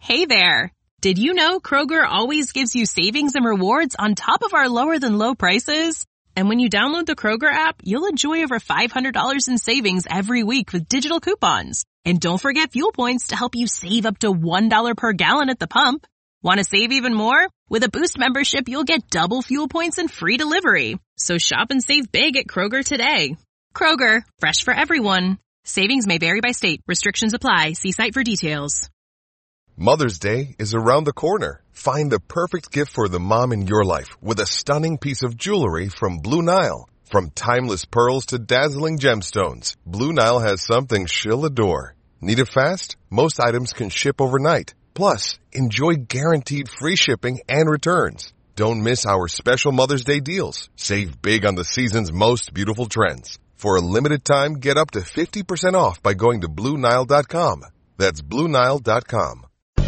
Hey there! Did you know Kroger always gives you savings and rewards on top of our lower-than-low prices? And when you download the Kroger app, you'll enjoy over $500 in savings every week with digital coupons. And don't forget fuel points to help you save up to $1 per gallon at the pump. Want to save even more? With a Boost membership, you'll get double fuel points and free delivery. So shop and save big at Kroger today. Kroger, fresh for everyone. Savings may vary by state. Restrictions apply. See site for details. Mother's Day is around the corner. Find the perfect gift for the mom in your life with a stunning piece of jewelry from Blue Nile. From timeless pearls to dazzling gemstones, Blue Nile has something she'll adore. Need it fast? Most items can ship overnight. Plus, enjoy guaranteed free shipping and returns. Don't miss our special Mother's Day deals. Save big on the season's most beautiful trends. For a limited time, get up to 50% off by going to BlueNile.com. That's BlueNile.com.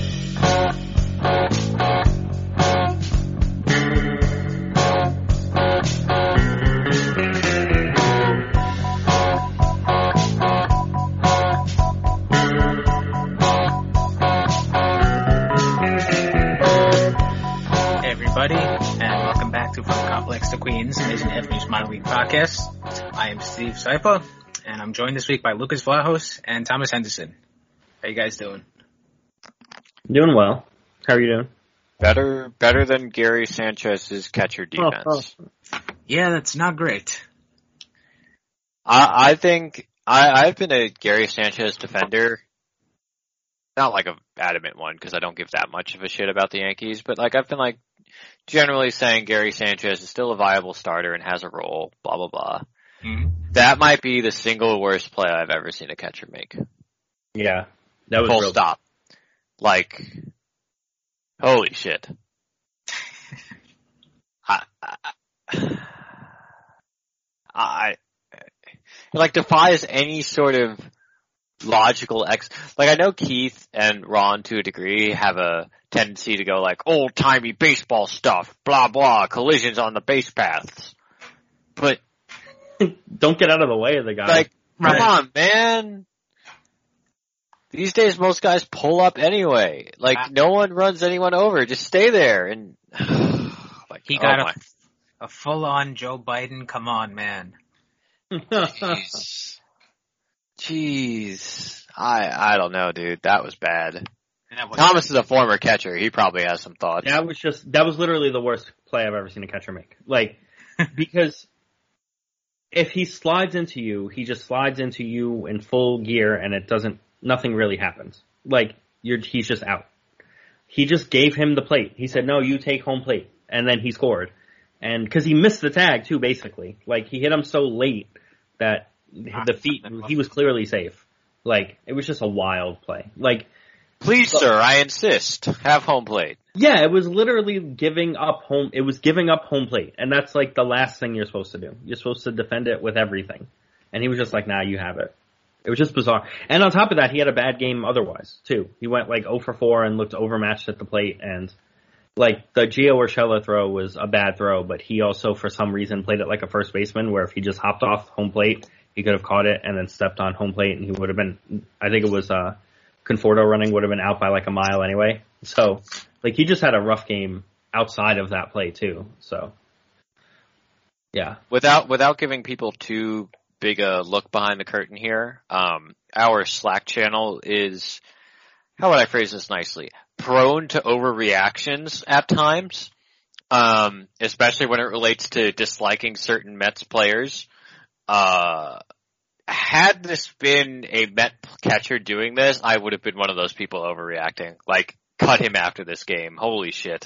Everybody, and welcome back to From Complex to Queens, Nation F News Minor League Podcast. I am Steve Saipa, and I'm joined this week by Lucas Vlahos and Thomas Henderson. How you guys doing? Doing well. How are you doing? Better than Gary Sanchez's catcher defense. Yeah, that's not great. I think I've been a Gary Sanchez defender. Not like an adamant one, because I don't give that much of a shit about the Yankees, but I've been generally saying Gary Sanchez is still a viable starter and has a role, blah, blah, blah. Mm-hmm. That might be the single worst play I've ever seen a catcher make. Yeah. That was Full real. stop. Holy shit. I defies any sort of logical I know Keith and Ron to a degree have a tendency to go old-timey baseball stuff, blah, blah, collisions on the base paths. But don't get out of the way of the guy. Come on, man. These days, most guys pull up anyway. No one runs anyone over. Just stay there. And he got a full-on Joe Biden. Come on, man. Jeez. I don't know, dude. That was bad. Thomas is a former catcher. He probably has some thoughts. That was literally the worst play I've ever seen a catcher make. Because if he slides into you, he just slides into you in full gear and nothing really happens. He's just out. He just gave him the plate. He said, no, you take home plate. And then he scored. And cause he missed the tag too, basically. He hit him so late that he was clearly safe. It was just a wild play. Please, sir, I insist. Have home plate. Yeah, it was literally giving up home plate. And that's the last thing you're supposed to do. You're supposed to defend it with everything. And he was just nah, you have it. It was just bizarre. And on top of that, he had a bad game otherwise, too. He went 0 for 4 and looked overmatched at the plate. And the Gio Urshela throw was a bad throw, but he also, for some reason, played it like a first baseman, where if he just hopped off home plate, he could have caught it and then stepped on home plate, and he would have been, I think it was Conforto running, would have been out by a mile anyway. So, he just had a rough game outside of that play, too. So, yeah. Without giving people too big a look behind the curtain here, our Slack channel is, how would I phrase this nicely, prone to overreactions at times, especially when it relates to disliking certain Mets players. Had this been a Met catcher doing this, I would have been one of those people overreacting. Cut him after this game. Holy shit.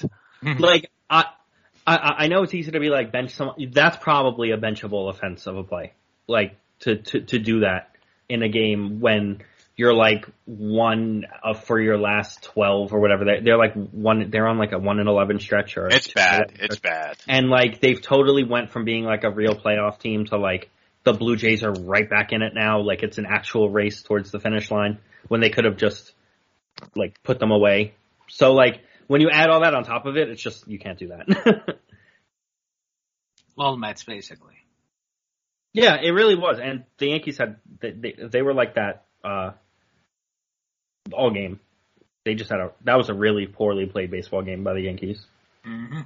I know it's easy to be bench someone. That's probably a benchable offense of a play. To do that in a game when you're 1 for your last 12 or whatever. They're they're on a 1-11 stretch or it's bad. It's bad. And they've totally went from being a real playoff team to the Blue Jays are right back in it now. It's an actual race towards the finish line when they could have just put them away. So when you add all that on top of it, it's just, you can't do that. All Mets, basically. Yeah, it really was. And the Yankees had, they were like that, all game. They just that was a really poorly played baseball game by the Yankees. Mm-hmm.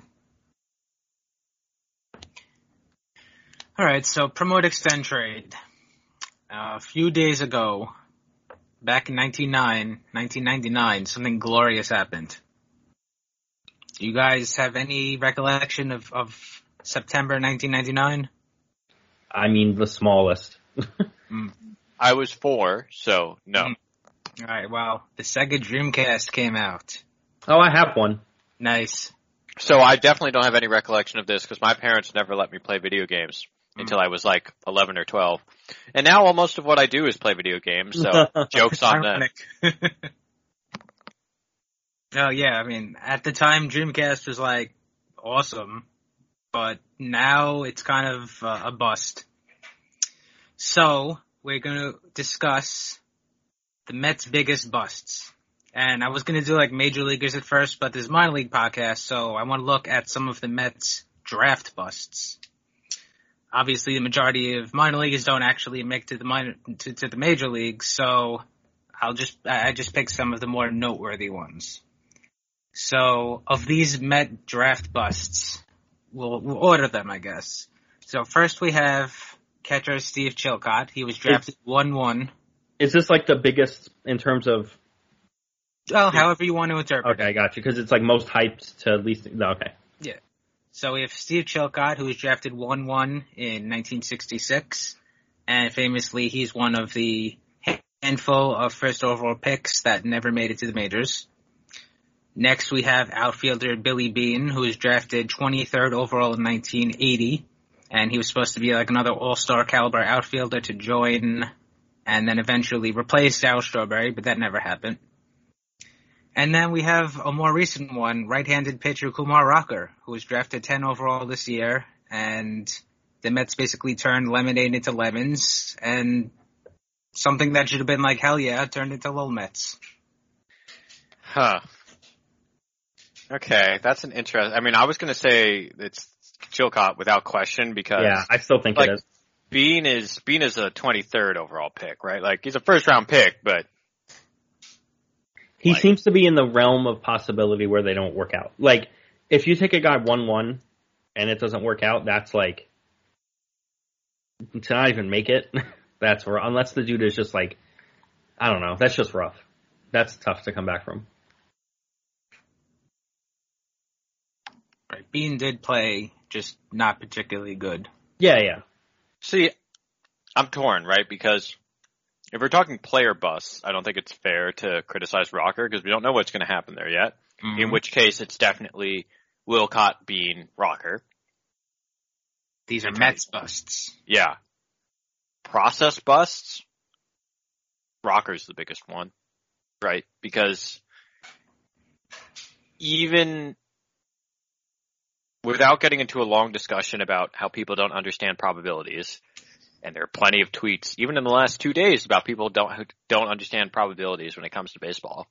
All right, so promote extend trade. A few days ago, back in 1999, something glorious happened. Do you guys have any recollection of September 1999? I mean, the smallest. I was 4, so no. All right, well, the Sega Dreamcast came out. Oh, I have one. Nice. So I definitely don't have any recollection of this because my parents never let me play video games until I was like 11 or 12. And now almost of what I do is play video games, so joke's on them. Oh yeah, I mean, at the time Dreamcast was like awesome, but now it's kind of a bust. So we're going to discuss the Mets' biggest busts. And I was going to do like major leaguers at first, but this is minor league podcast, so I want to look at some of the Mets' draft busts. Obviously, the majority of minor leaguers don't actually make to the major leagues, so I just picked some of the more noteworthy ones. So, of these Met draft busts, we'll order them, I guess. So first we have catcher Steve Chilcott. He was drafted 1-1. Is this like the biggest in terms of? Well, however you want to interpret it. Okay, I got you. Because it's like most hyped to least. Okay. Yeah. So we have Steve Chilcott, who was drafted 1-1 in 1966. And famously, he's one of the handful of first overall picks that never made it to the majors. Next, we have outfielder Billy Beane, who was drafted 23rd overall in 1980. And he was supposed to be like another all-star caliber outfielder to join and then eventually replace Al Strawberry, but that never happened. And then we have a more recent one, right-handed pitcher Kumar Rocker, who was drafted 10 overall this year, and the Mets basically turned lemonade into lemons, and something that should have been like, hell yeah, turned into Lil Mets. Huh. Okay, that's an interest. I mean, I was going to say it's Chilcott without question because yeah, I still think like, it is. Beane is a 23rd overall pick, right? Like he's a first round pick, but he seems to be in the realm of possibility where they don't work out. Like if you take a guy 1-1 and it doesn't work out, that's like to not even make it. That's where unless the dude is just like I don't know, that's just rough. That's tough to come back from. Right, Beane did play, just not particularly good. Yeah. See, I'm torn, right? Because if we're talking player busts, I don't think it's fair to criticize Rocker because we don't know what's going to happen there yet. Mm-hmm. In which case, it's definitely Wilcott, Beane, Rocker. These are Mets busts. Yeah. Process busts, Rocker's the biggest one, right? Because even without getting into a long discussion about how people don't understand probabilities, and there are plenty of tweets, even in the last 2 days, about people who don't understand probabilities when it comes to baseball.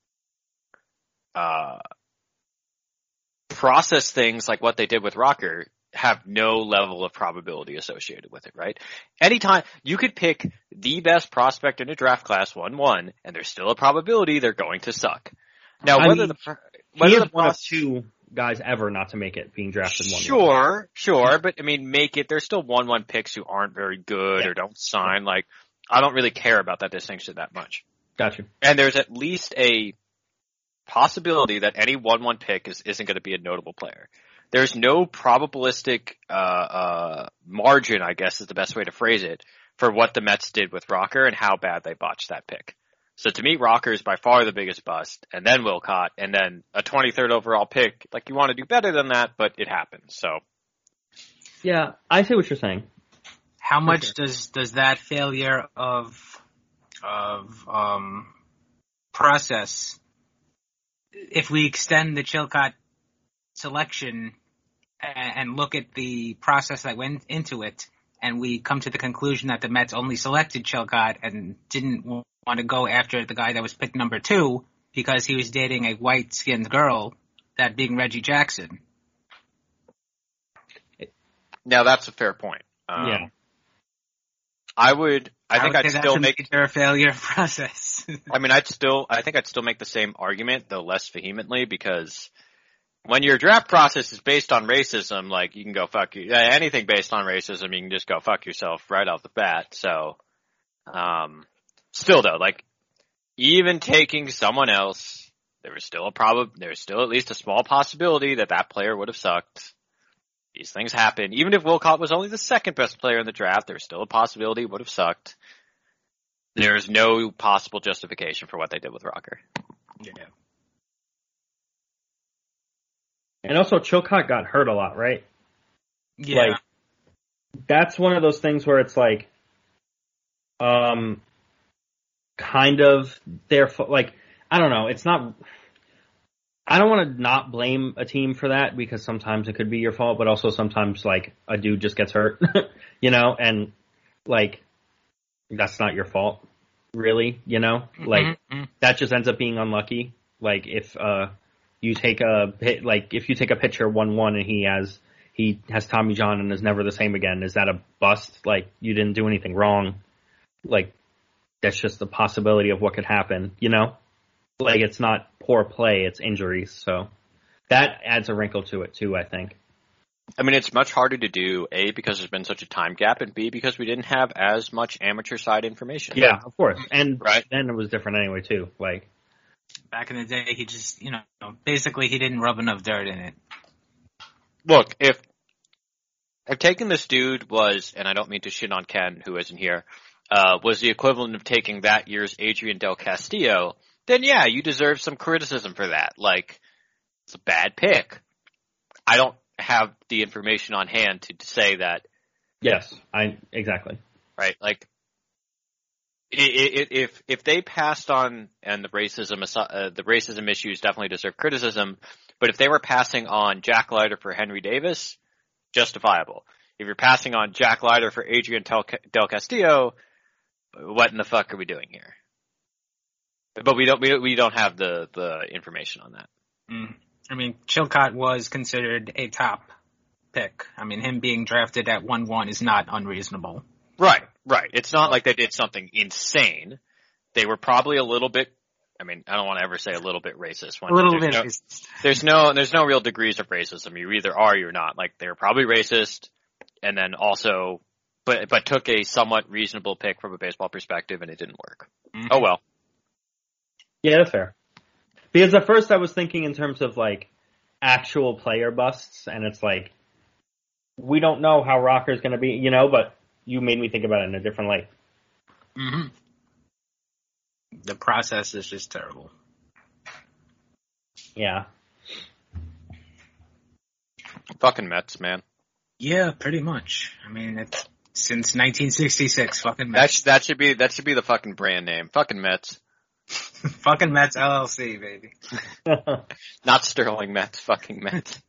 Process things like what they did with Rocker have no level of probability associated with it, right? Anytime you could pick the best prospect in a draft class 1-1, and there's still a probability they're going to suck. Now, he is one of two guys ever not to make it being drafted 1-1. Sure, but I mean, make it. There's still 1-1 picks who aren't very good or don't sign. Like, I don't really care about that distinction that much. Gotcha. And there's at least a possibility that any 1-1 pick isn't going to be a notable player. There's no probabilistic margin, I guess is the best way to phrase it, for what the Mets did with Rocker and how bad they botched that pick. So to me, Rocker is by far the biggest bust, and then Wilcott, and then a 23rd overall pick. Like, you want to do better than that, but it happens, so. Yeah, I see what you're saying. How much does that failure of process, if we extend the Chilcott selection and look at the process that went into it, and we come to the conclusion that the Mets only selected Chilcott and didn't want to go after the guy that was picked number 2 because he was dating a white-skinned girl, that being Reggie Jackson. Now that's a fair point. Yeah. I think I'd still make a failure process. I mean, I think I'd still make the same argument, though less vehemently, because when your draft process is based on racism, like, you can go fuck you. Anything based on racism, you can just go fuck yourself right off the bat. So, still though, like, even taking someone else, there was still at least a small possibility that that player would have sucked. These things happen. Even if Wilcott was only the second best player in the draft, there's still a possibility he would have sucked. There's no possible justification for what they did with Rocker. Yeah. And also, Chilcott got hurt a lot, right? Yeah. Like, that's one of those things where it's like, kind of their, like, I don't know, it's not, I don't want to not blame a team for that, because sometimes it could be your fault, but also sometimes, like, a dude just gets hurt, you know, and, like, that's not your fault, really, you know? Like, that just ends up being unlucky. Like, if you take a pitcher 1-1 and he has Tommy John and is never the same again, is that a bust? Like, you didn't do anything wrong. Like, that's just the possibility of what could happen, you know? Like, it's not poor play, it's injuries, so that adds a wrinkle to it too, I think. I mean, it's much harder to do, A, because there's been such a time gap, and B, because we didn't have as much amateur side information. Yeah, of course. And right. Then it was different anyway too. Like, back in the day, he just, basically he didn't rub enough dirt in it. Look, if taking this dude was, and I don't mean to shit on Ken, who isn't here, was the equivalent of taking that year's Adrian Del Castillo, then yeah, you deserve some criticism for that. Like, it's a bad pick. I don't have the information on hand to say that. Yes, exactly. Right, like, if they passed on, and the racism issues definitely deserve criticism, but if they were passing on Jack Leiter for Henry Davis, justifiable. If you're passing on Jack Leiter for Adrian Del Castillo, what in the fuck are we doing here? But we don't have the information on that. I mean, Chilcott was considered a top pick. I mean, him being drafted at 1-1 is not unreasonable. Right. It's not like they did something insane. They were probably a little bit, I mean, I don't want to ever say a little bit racist. Racist. There's no real degrees of racism. You either are or you're not. Like, they were probably racist, and then also, but took a somewhat reasonable pick from a baseball perspective, and it didn't work. Mm-hmm. Oh well. Yeah, that's fair. Because at first I was thinking in terms of, like, actual player busts, and it's like, we don't know how Rocker's going to be, you know, but you made me think about it in a different light. Mm-hmm. The process is just terrible. Yeah. Fucking Mets, man. Yeah, pretty much. I mean, it's since 1966, fucking Mets. That should be the fucking brand name. Fucking Mets. Fucking Mets LLC, baby. Not Sterling Mets, fucking Mets.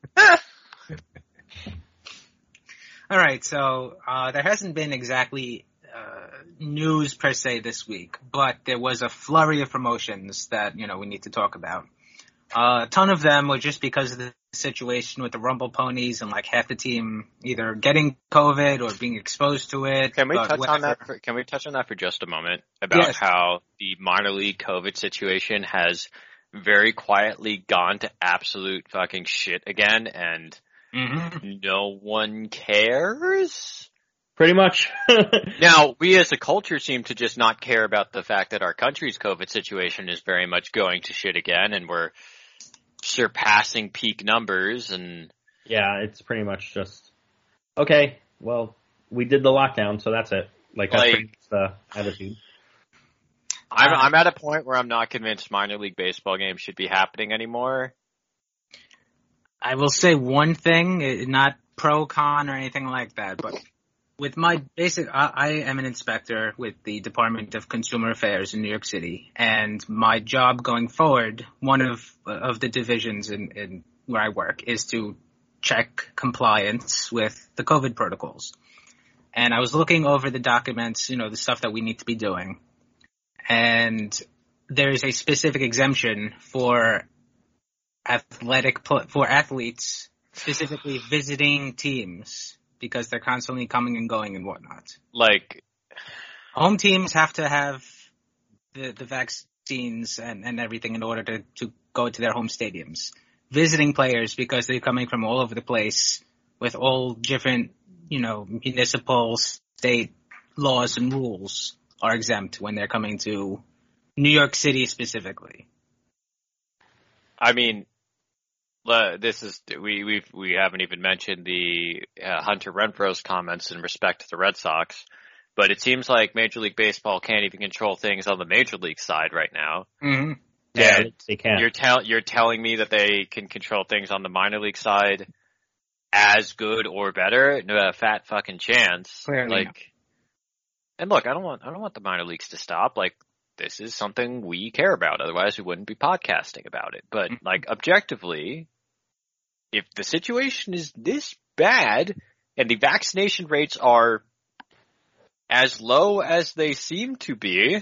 All right, so there hasn't been exactly news per se this week, but there was a flurry of promotions that, we need to talk about. A ton of them were just because of the situation with the Rumble Ponies and, like, half the team either getting COVID or being exposed to it. Can we touch on that for just a moment about how the minor league COVID situation has very quietly gone to absolute fucking shit again, and no one cares? Pretty much. Now, we as a culture seem to just not care about the fact that our country's COVID situation is very much going to shit again, and we're surpassing peak numbers, and yeah, it's pretty much just, okay, well, we did the lockdown, so that's it. Like, that's pretty much the attitude. I'm at a point where I'm not convinced minor league baseball games should be happening anymore. I will say one thing, not pro con or anything like that, but with my I am an inspector with the Department of Consumer Affairs in New York City, and my job going forward, one of the divisions in where I work, is to check compliance with the COVID protocols. And I was looking over the documents, the stuff that we need to be doing, and there is a specific exemption for athletes, specifically visiting teams, because they're constantly coming and going and whatnot. Like, home teams have to have the vaccines and everything in order to go to their home stadiums. Visiting players, because they're coming from all over the place with all different, municipal, state laws and rules are exempt when they're coming to New York City specifically. I mean, we haven't even mentioned the Hunter Renfroe's comments in respect to the Red Sox, but it seems like Major League Baseball can't even control things on the Major League side right now. Mm-hmm. Yeah, they can. You're telling me that they can control things on the minor league side as good or better? No, a fat fucking chance. Clearly. And look, I don't want the minor leagues to stop. Like, this is something we care about. Otherwise, we wouldn't be podcasting about it. But objectively, if the situation is this bad and the vaccination rates are as low as they seem to be,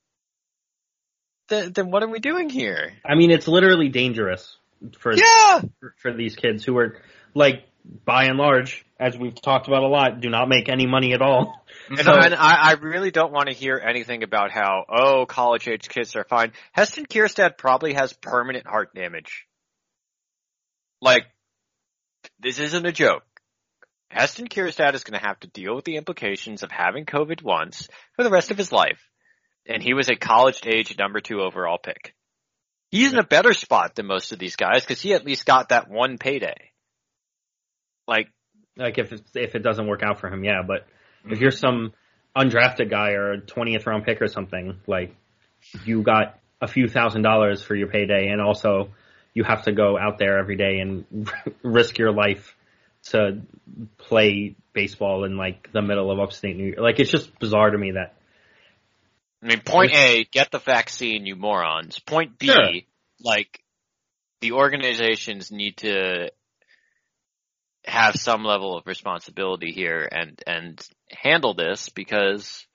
then what are we doing here? I mean, it's literally dangerous for these kids who are, like, by and large, as we've talked about a lot, do not make any money at all. And I really don't want to hear anything about how, college-age kids are fine. Heston Kjerstad probably has permanent heart damage. Like, this isn't a joke. Heston Kjerstad is going to have to deal with the implications of having COVID once for the rest of his life. And he was a college-age number 2 overall pick. He's in a better spot than most of these guys because he at least got that one payday. Like if it doesn't work out for him, yeah. But if you're some undrafted guy or a 20th round pick or something, like, you got a few $1,000s for your payday, and also you have to go out there every day and risk your life to play baseball in, like, the middle of upstate New York. Like, it's just bizarre to me that. I mean, point A, get the vaccine, you morons. Point B, sure. Like, the organizations need to have some level of responsibility here and handle this, because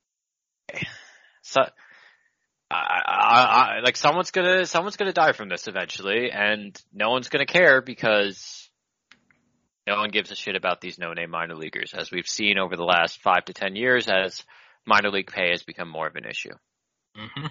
like, someone's gonna die from this eventually, and no one's gonna care because no one gives a shit about these no-name minor leaguers, as we've seen over the last 5 to 10 years as minor league pay has become more of an issue. Mm-hmm.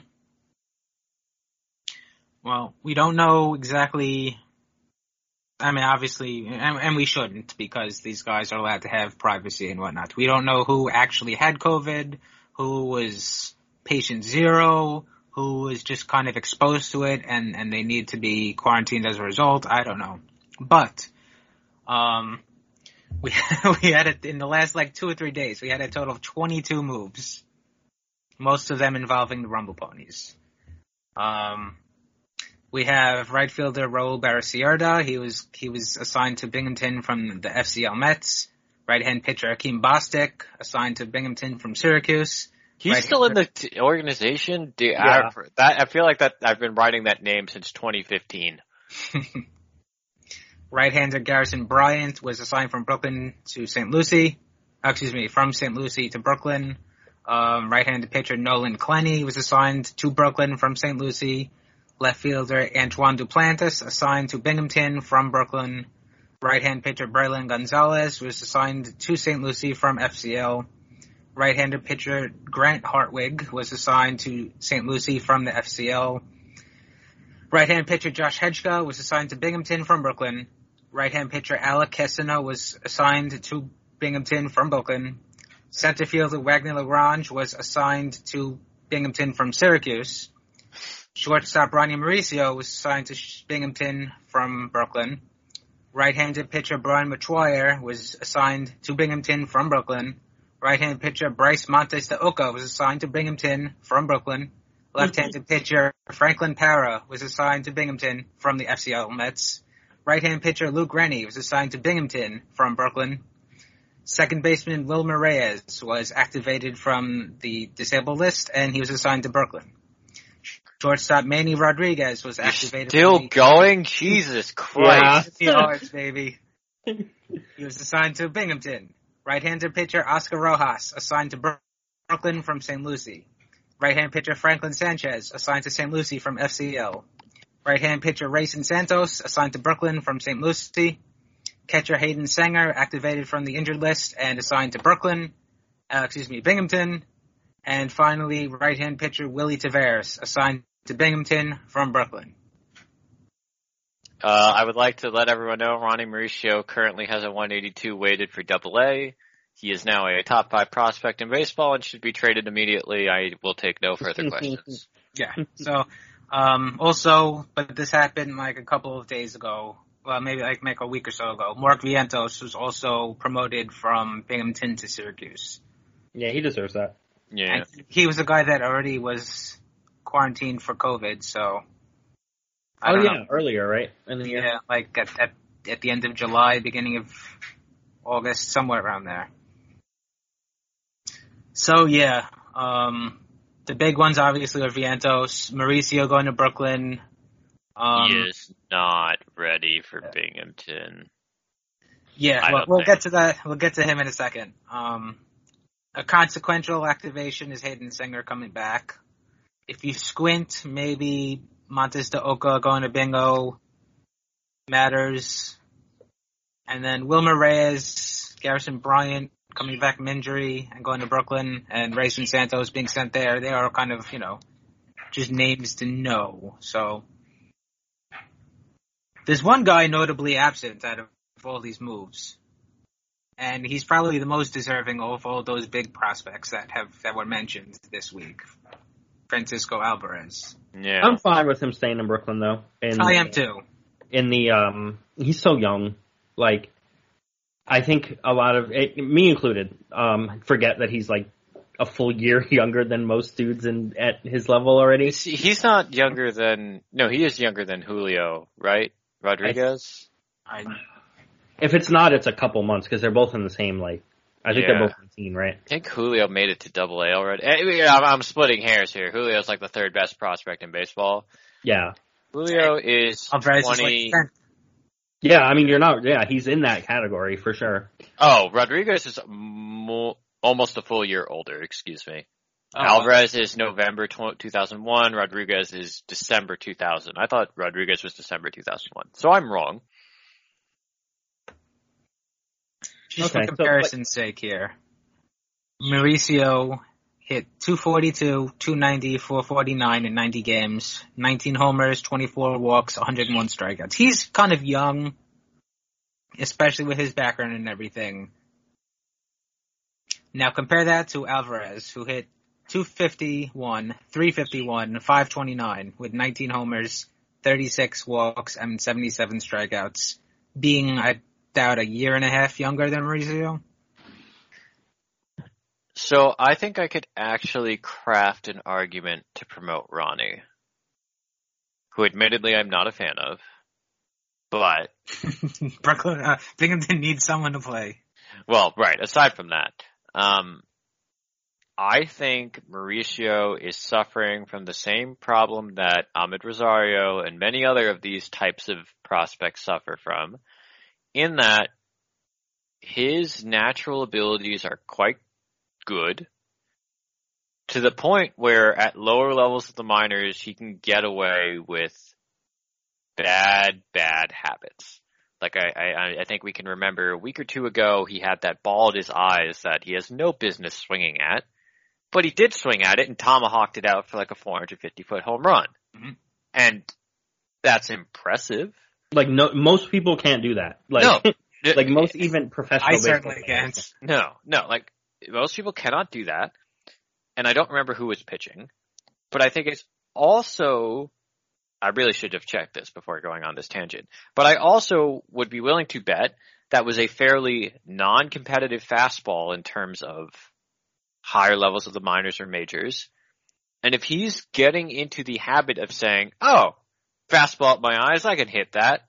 Well, we don't know exactly. I mean, obviously, and we shouldn't, because these guys are allowed to have privacy and whatnot. We don't know who actually had COVID, who was patient 0, who was just kind of exposed to it, and they need to be quarantined as a result. I don't know. But, we had it in the last, 2 or 3 days. We had a total of 22 moves, most of them involving the Rumble Ponies. We have right fielder Raul Baracierda. He was assigned to Binghamton from the FCL Mets. Right-hand pitcher Akeem Bostic, assigned to Binghamton from Syracuse. He's still in the organization? Dude, yeah. I feel like that I've been writing that name since 2015. Right-hander Garrison Bryant was assigned from Brooklyn to St. Lucie. From St. Lucie to Brooklyn. Right-handed pitcher Nolan Clenny was assigned to Brooklyn from St. Lucie. Left fielder Antoine Duplantis, assigned to Binghamton from Brooklyn. Right-hand pitcher Braylon Gonzalez was assigned to St. Lucie from FCL. Right-hander pitcher Grant Hartwig was assigned to St. Lucie from the FCL. Right-hand pitcher Josh Hedgeka was assigned to Binghamton from Brooklyn. Right-hand pitcher Alec Kessina was assigned to Binghamton from Brooklyn. Center fielder Wagner Lagrange was assigned to Binghamton from Syracuse. Shortstop Ronnie Mauricio was assigned to Binghamton from Brooklyn. Right-handed pitcher Brian Metoyer was assigned to Binghamton from Brooklyn. Right-handed pitcher Bryce Montes de Oca was assigned to Binghamton from Brooklyn. Left-handed pitcher Franklin Parra was assigned to Binghamton from the FCL Mets. Right-handed pitcher Luke Rennie was assigned to Binghamton from Brooklyn. Second baseman Wilmer Reyes was activated from the disabled list, and he was assigned to Brooklyn. Shortstop Manny Rodriguez was activated. Still going? Jesus Christ. Yeah. Yards, baby. He was assigned to Binghamton. Right-handed pitcher Oscar Rojas, assigned to Brooklyn from St. Lucie. Right-hand pitcher Franklin Sanchez, assigned to St. Lucie from FCL. Right-hand pitcher Rayson Santos, assigned to Brooklyn from St. Lucie. Catcher Hayden Sanger, activated from the injured list and assigned to Binghamton. And finally, right-hand pitcher Willie Taveras, assigned to Binghamton from Brooklyn. I would like to let everyone know Ronnie Mauricio currently has a 182 weighted for Double-A. He is now a top 5 prospect in baseball and should be traded immediately. I will take no further questions. Yeah. So, also, but this happened like a couple of days ago. Well, maybe like a week or so ago. Mark Vientos was also promoted from Binghamton to Syracuse. Yeah, he deserves that. Yeah. And he was a guy that already was quarantined for COVID, so. I don't know. Earlier, right? In the year. Yeah, like at the end of July, beginning of August, somewhere around there. So yeah, the big ones obviously are Vientos, Mauricio going to Brooklyn. He is not ready for Binghamton. Yeah, well, we'll get to that. We'll get to him in a second. A consequential activation is Hayden Singer coming back. If you squint, maybe Montes de Oca going to Bingo matters. And then Wilmer Reyes, Garrison Bryant coming back from injury and going to Brooklyn, and Rayson Santos being sent there. They are kind of, just names to know. So there's one guy notably absent out of all these moves. And he's probably the most deserving of all those big prospects that were mentioned this week. Francisco Alvarez. Yeah. I'm fine with him staying in Brooklyn though. I am too. He's so young. Like, I think a lot of me included, forget that he's like a full year younger than most dudes at his level already. He's not younger than he is younger than Julio, right? Rodriguez. If it's not, it's a couple months because they're both in the same I think they're both 19, right? I think Julio made it to Double-A already. I'm splitting hairs here. Julio's like the third best prospect in baseball. Yeah. Julio is 20. Yeah, I mean, he's in that category for sure. Oh, Rodriguez is almost a full year older, excuse me. Oh. Alvarez is November 2001. Rodriguez is December 2000. I thought Rodriguez was December 2001. So I'm wrong. Just for comparison's sake here. Mauricio hit 242, 290, 449 in 90 games, 19 homers, 24 walks, 101 strikeouts. He's kind of young, especially with his background and everything. Now compare that to Alvarez, who hit 251, 351, 529 with 19 homers, 36 walks, and 77 strikeouts, being, I doubt, a year and a half younger than Mauricio. So I think I could actually craft an argument to promote Ronnie, who admittedly I'm not a fan of, but Brooklyn, Binghamton needs someone to play. Well, right. Aside from that, I think Mauricio is suffering from the same problem that Ahmed Rosario and many other of these types of prospects suffer from, in that his natural abilities are quite good, to the point where at lower levels of the minors he can get away with bad habits. Like I think we can remember a week or two ago he had that ball at his eyes that he has no business swinging at, but he did swing at it and tomahawked it out for like a 450-foot home run. Mm-hmm. And that's impressive. Most people can't do that. No. Most even professional I certainly can't. No, most people cannot do that. And I don't remember who was pitching, but I think it's also, I really should have checked this before going on this tangent, but I also would be willing to bet that was a fairly non-competitive fastball in terms of higher levels of the minors or majors. And if he's getting into the habit of saying, oh, fastball at my eyes, I can hit that,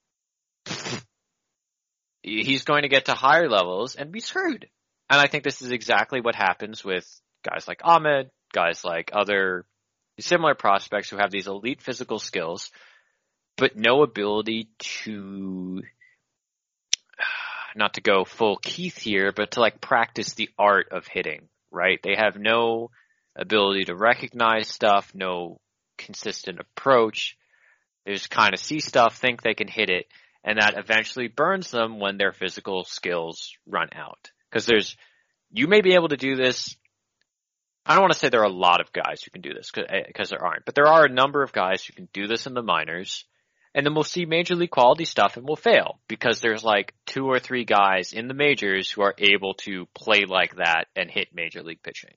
he's going to get to higher levels and be screwed. And I think this is exactly what happens with guys like Ahmed, guys like other similar prospects who have these elite physical skills, but no ability to, not to go full Keith here, but to practice the art of hitting, right? They have no ability to recognize stuff, no consistent approach. They just kind of see stuff, think they can hit it, and that eventually burns them when their physical skills run out. Because you may be able to do this I don't want to say there are a lot of guys who can do this because there aren't, but there are a number of guys who can do this in the minors, and then we'll see major league quality stuff and we'll fail because there's like 2 or 3 guys in the majors who are able to play like that and hit major league pitching.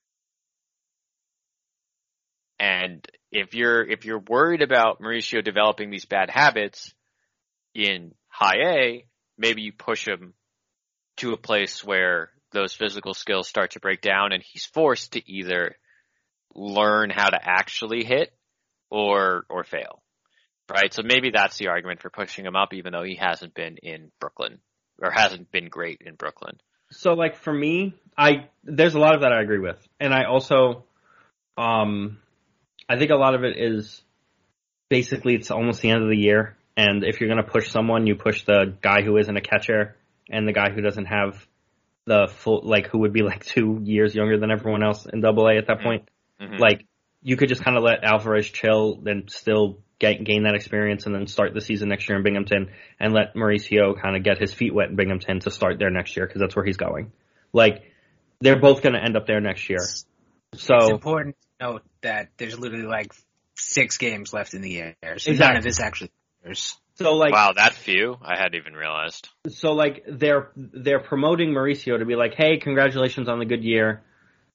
And if you're worried about Mauricio developing these bad habits in high A, maybe you push him to a place where those physical skills start to break down and he's forced to either learn how to actually hit or fail. Right? So maybe that's the argument for pushing him up even though he hasn't been in Brooklyn or hasn't been great in Brooklyn. So like for me, there's a lot of that I agree with. And I also I think a lot of it is basically it's almost the end of the year, and if you're going to push someone, you push the guy who isn't a catcher and the guy who doesn't have the full, like, who would be like 2 years younger than everyone else in AA at that point. Mm-hmm. Like, you could just kind of let Alvarez chill, then still gain that experience, and then start the season next year in Binghamton, and let Mauricio kind of get his feet wet in Binghamton to start there next year, because that's where he's going. Like, they're both going to end up there next year. So it's important to note that there's literally like 6 games left in the year, so exactly. None of this actually matters. So like, wow, that few? I hadn't even realized. So like, they're promoting Mauricio to be like, hey, congratulations on the good year.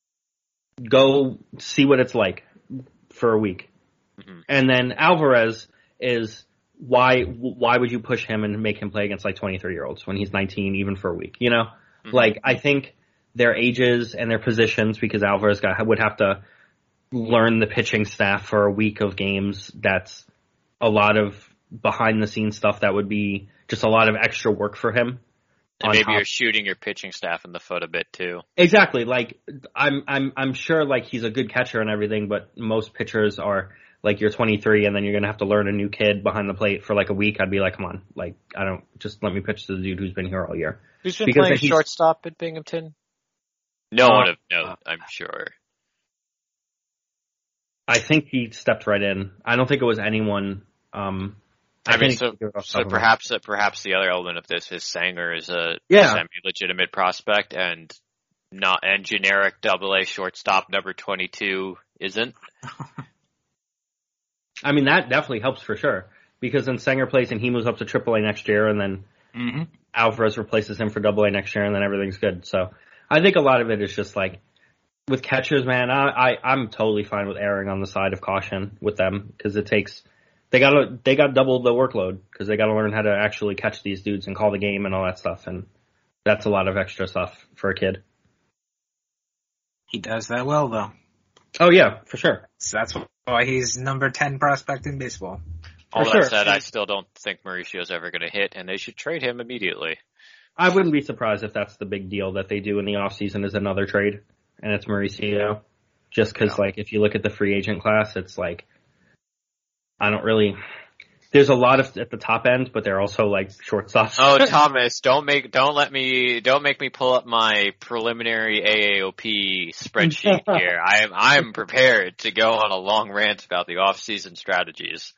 Go see what it's like for a week. Mm-hmm. And then Alvarez is, why would you push him and make him play against like 23-year-olds when he's 19, even for a week? You know, mm-hmm. Like, I think their ages and their positions, because Alvarez would have to learn the pitching staff for a week of games. That's a lot of behind the scenes stuff that would be just a lot of extra work for him. And maybe you're shooting your pitching staff in the foot a bit too. Exactly. Like, I'm sure like he's a good catcher and everything, but most pitchers are like, you're 23 and then you're going to have to learn a new kid behind the plate for like a week. I'd be like, come on, like, I don't, just let me pitch to the dude who's been here all year. Who's been playing shortstop at Binghamton? No one of note, I'm sure. I think he stepped right in. I don't think it was anyone, so perhaps the other element of this is Sanger is a semi-legitimate prospect and generic AA shortstop number 22 isn't. I mean, that definitely helps for sure, because then Sanger plays and he moves up to AAA next year, and then Alvarez replaces him for AA next year, and then everything's good. So I think a lot of it is just like, with catchers, man, I'm totally fine with erring on the side of caution with them, because they got double the workload, because they got to learn how to actually catch these dudes and call the game and all that stuff, and that's a lot of extra stuff for a kid. He does that well, though. Oh yeah, for sure. So that's why he's number 10 prospect in baseball. All that said, I still don't think Mauricio's ever going to hit, and they should trade him immediately. I wouldn't be surprised if that's the big deal that they do in the offseason is another trade, and it's Mauricio. Just because, like, if you look at the free agent class, it's like, there's a lot of at the top end, but they're also like shortstops. Oh, Thomas, don't make me pull up my preliminary AAOP spreadsheet here. I'm prepared to go on a long rant about the off-season strategies.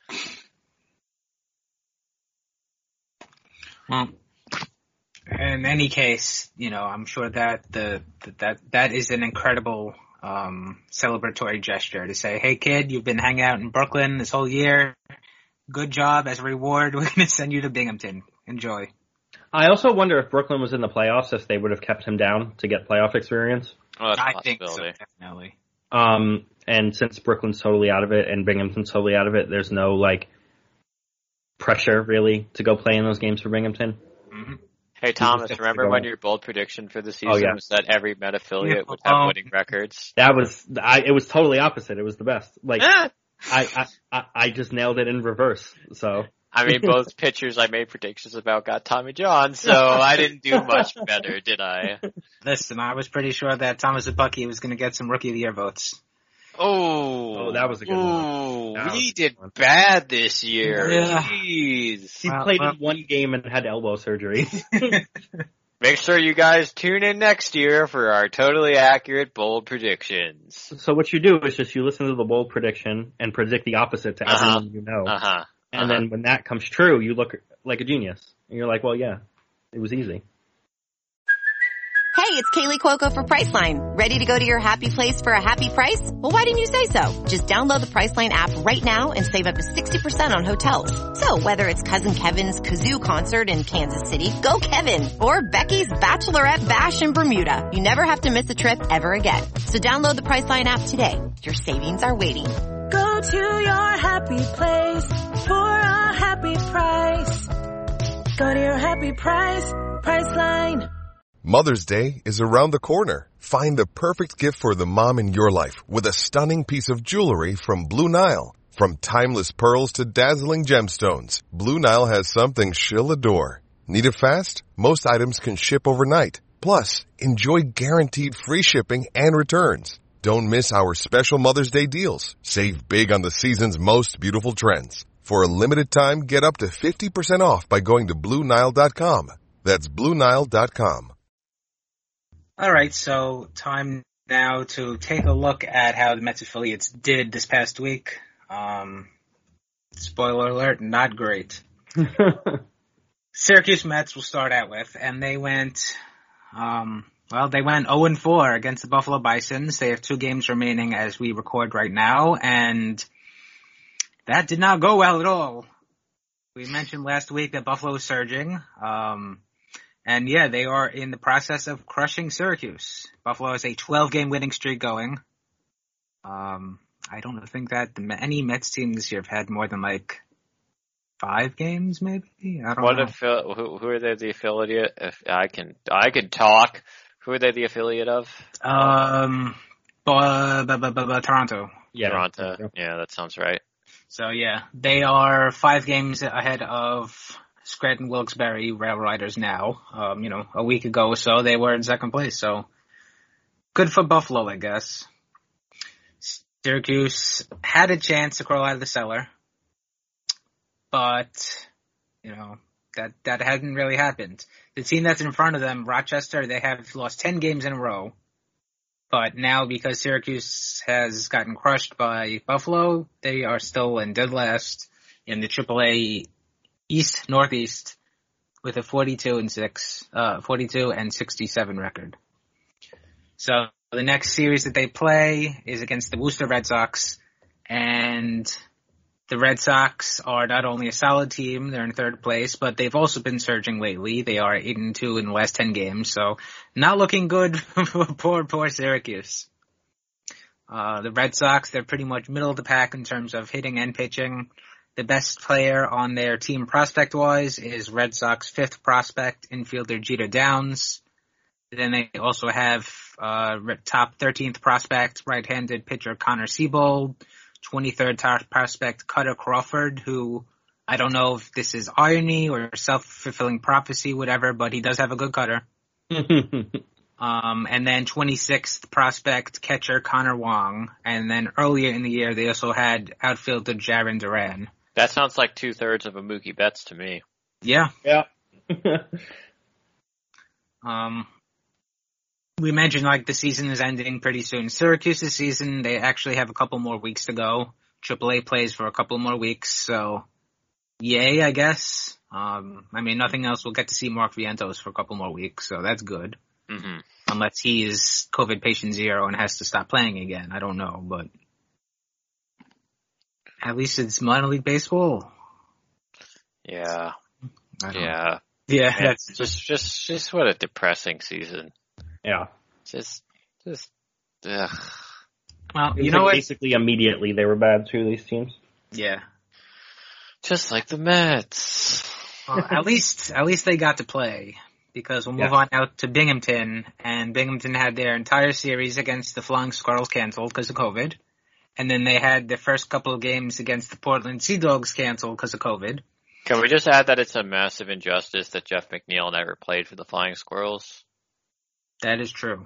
Well, in any case, I'm sure that that is an incredible celebratory gesture to say, hey kid, you've been hanging out in Brooklyn this whole year. Good job. As a reward, we're going to send you to Binghamton. Enjoy. I also wonder if Brooklyn was in the playoffs, if they would have kept him down to get playoff experience. Oh, that's I think so, definitely. And since Brooklyn's totally out of it and Binghamton's totally out of it, there's no like pressure really to go play in those games for Binghamton. Mm-hmm. Hey Thomas, remember when your bold prediction for the season was that every Met affiliate would have winning records? It was totally opposite. It was the best. Like, I just nailed it in reverse. So I mean, both pitchers I made predictions about got Tommy John, so I didn't do much better, did I? Listen, I was pretty sure that Thomas Abucky was going to get some Rookie of the Year votes. Oh, that was a good one. We did bad this year. Yeah. Jeez. He played in one game and had elbow surgery. Make sure you guys tune in next year for our totally accurate bold predictions. So what you do is just you listen to the bold prediction and predict the opposite to everyone you know. And then when that comes true, you look like a genius. And you're like, well, yeah, it was easy. Hey, Hey, it's Kaylee Cuoco for Priceline. Ready to go to your happy place for a happy price? Well, why didn't you say so? Just download the Priceline app right now and save up to 60% on hotels. So whether it's Cousin Kevin's Kazoo Concert in Kansas City, go Kevin, or Becky's Bachelorette Bash in Bermuda, you never have to miss a trip ever again. So download the Priceline app today. Your savings are waiting. Go to your happy place for a happy price. Go to your happy price, Priceline. Mother's Day is around the corner. Find the perfect gift for the mom in your life with a stunning piece of jewelry from Blue Nile. From timeless pearls to dazzling gemstones, Blue Nile has something she'll adore. Need it fast? Most items can ship overnight. Plus, enjoy guaranteed free shipping and returns. Don't miss our special Mother's Day deals. Save big on the season's most beautiful trends. For a limited time, get up to 50% off by going to BlueNile.com. That's BlueNile.com. All right, so time now to take a look at how the Mets affiliates did this past week. Spoiler alert, not great. Syracuse Mets we'll start out with, and they went, they went 0-4 against the Buffalo Bisons. They have 2 games remaining as we record right now, and that did not go well at all. We mentioned last week that Buffalo was surging. And yeah, they are in the process of crushing Syracuse. Buffalo has a 12-game winning streak going. I don't think that any Mets team this year have had more than 5 games, maybe. I don't know. Who are they the affiliate? If I can talk. Who are they the affiliate of? Toronto. Yeah, Toronto. Yeah, that sounds right. So yeah, they are 5 games ahead of Scranton Wilkes-Barre Rail Riders now. A week ago or so they were in second place, so good for Buffalo, I guess. Syracuse had a chance to crawl out of the cellar, but that hadn't really happened. The team that's in front of them, Rochester, they have lost 10 games in a row, but now because Syracuse has gotten crushed by Buffalo, they are still in dead last in the AAA East Northeast with a 42 and 67 record. So the next series that they play is against the Worcester Red Sox, and the Red Sox are not only a solid team, they're in third place, but they've also been surging lately. They are 8-2 in the last 10 games, so not looking good for poor Syracuse. The Red Sox, they're pretty much middle of the pack in terms of hitting and pitching. The best player on their team prospect-wise is Red Sox 5th prospect, infielder Jeter Downs. Then they also have top 13th prospect, right-handed pitcher Connor Siebold, 23rd top prospect Cutter Crawford, who I don't know if this is irony or self-fulfilling prophecy, whatever, but he does have a good cutter. And then 26th prospect catcher Connor Wong. And then earlier in the year, they also had outfielder Jarren Duran. That sounds like 2/3 of a Mookie Betts to me. Yeah. Yeah. We mentioned the season is ending pretty soon. Syracuse's season, they actually have a couple more weeks to go. AAA plays for a couple more weeks, so yay, I guess. Nothing else. We'll get to see Mark Vientos for a couple more weeks, so that's good. Mm-hmm. Unless he is COVID patient 0 and has to stop playing again. I don't know, but at least it's minor league baseball. Yeah. Yeah. That's just what a depressing season. Yeah. Just ugh. Well, you know what? Basically, immediately they were bad too. These teams. Yeah. Just like the Mets. Well, at least they got to play, because we'll move on out to Binghamton, and Binghamton had their entire series against the Flying Squirrels canceled because of COVID, and then they had the first couple of games against the Portland Sea Dogs canceled because of COVID. Can we just add that it's a massive injustice that Jeff McNeil never played for the Flying Squirrels? That is true.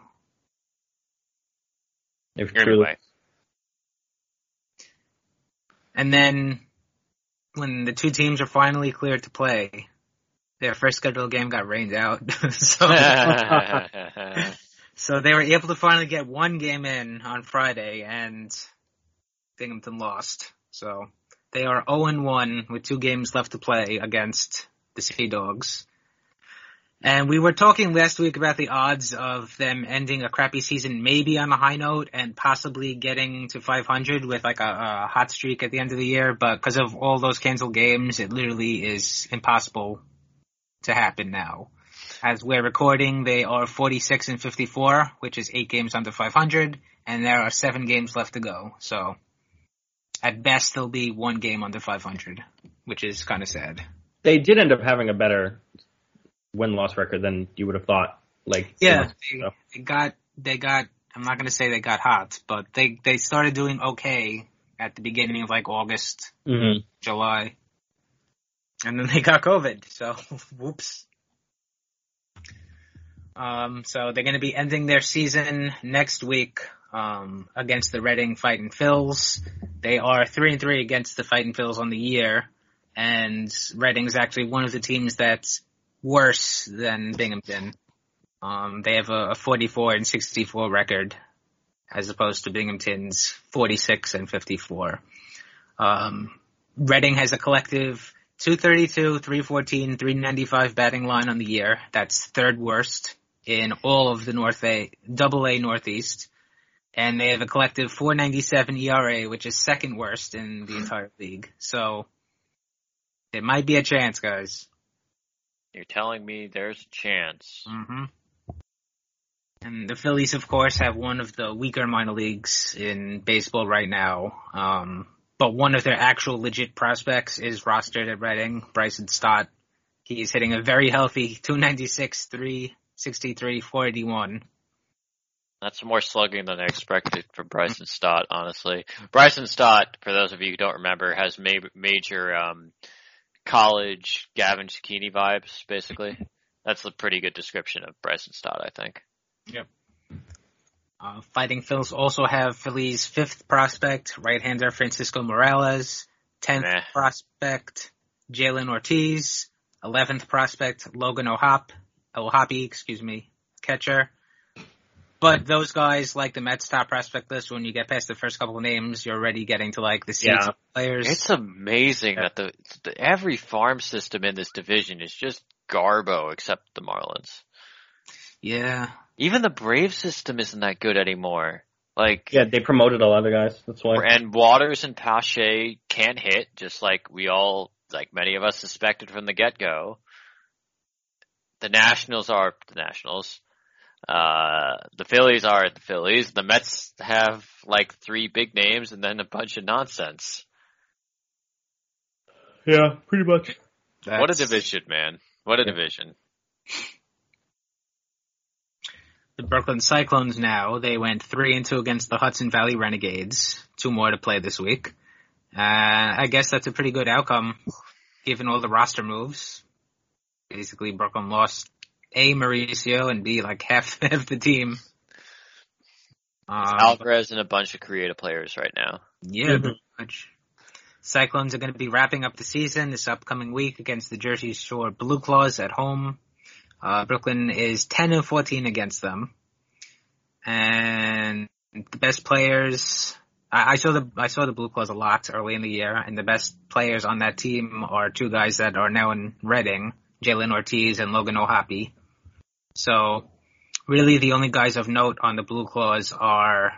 Anyway. And then when the two teams are finally cleared to play, their first scheduled game got rained out. So they were able to finally get one game in on Friday, and Binghamton lost. So they are 0-1 with 2 games left to play against the Sea Dogs. And we were talking last week about the odds of them ending a crappy season maybe on a high note and possibly getting to 500 with like a hot streak at the end of the year. But because of all those canceled games, it literally is impossible to happen now. As we're recording, they are 46-54, which is 8 games under 500, and there are 7 games left to go. So at best, there'll be 1 game under 500, which is kind of sad. They did end up having a better win-loss record than you would have thought. Like, yeah, they got. I'm not going to say they got hot, but they started doing okay at the beginning of like August, July, and then they got COVID. So, whoops. So they're going to be ending their season next week against the Reading Fightin' Phils. They are 3-3 against the Fightin' Phils on the year, and Reading's actually one of the teams that's worse than Binghamton. They have a 44-64 record as opposed to Binghamton's 46-54. Reading has a collective 232, 314, 395 batting line on the year. That's third worst in all of the Double-A Northeast. And they have a collective 497 ERA, which is second worst in the entire league. So it might be a chance, guys. You're telling me there's a chance. Mm-hmm. And the Phillies, of course, have one of the weaker minor leagues in baseball right now. But one of their actual legit prospects is rostered at Reading, Bryson Stott. He's hitting a very healthy 296, 363, 481. That's more slugging than I expected from Bryson Stott, honestly. Bryson Stott, for those of you who don't remember, has major college Gavin Cicchini vibes, basically. That's a pretty good description of Bryson Stott, I think. Yep. Fighting Phils also have Phillies' 5th prospect, right-hander Francisco Morales, 10th prospect Jalen Ortiz, 11th prospect Logan Ohapi, catcher. But those guys, like the Mets' top prospect list, when you get past the first couple of names, you're already getting to like the seeds players. It's amazing that every farm system in this division is just garbo except the Marlins. Yeah. Even the Brave system isn't that good anymore. They promoted a lot of guys. That's why. And Waters and Pache can't hit, just like many of us suspected from the get-go. The Nationals are the Nationals. The Phillies are the Phillies. The Mets have 3 big names and then a bunch of nonsense. Yeah, pretty much. What a division, man. What a division. The Brooklyn Cyclones now, they went 3-2 against the Hudson Valley Renegades. 2 more to play this week. I guess that's a pretty good outcome, given all the roster moves. Basically, Brooklyn lost A, Mauricio, and B, half of the team. Alvarez and a bunch of creative players right now. Yeah, pretty much. Cyclones are going to be wrapping up the season this upcoming week against the Jersey Shore Blue Claws at home. Brooklyn is 10-14 against them. And the best players, I saw the Blue Claws a lot early in the year, and the best players on that team are 2 guys that are now in Reading, Jalen Ortiz and Logan Ohapi. So really the only guys of note on the Blue Claws are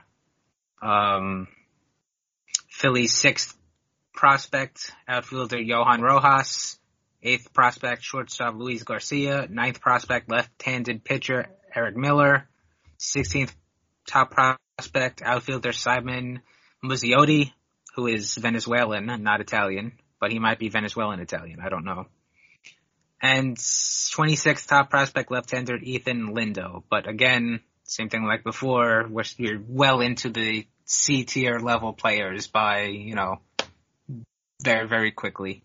Philly's 6th prospect, outfielder Johan Rojas, 8th prospect, shortstop Luis Garcia, 9th prospect, left-handed pitcher Eric Miller, 16th top prospect, outfielder Simon Muzziotti, who is Venezuelan, not Italian, but he might be Venezuelan-Italian, I don't know. And 26th top prospect, left-hander Ethan Lindo. But again, same thing like before, you're well into the C-tier level players by, very, very quickly.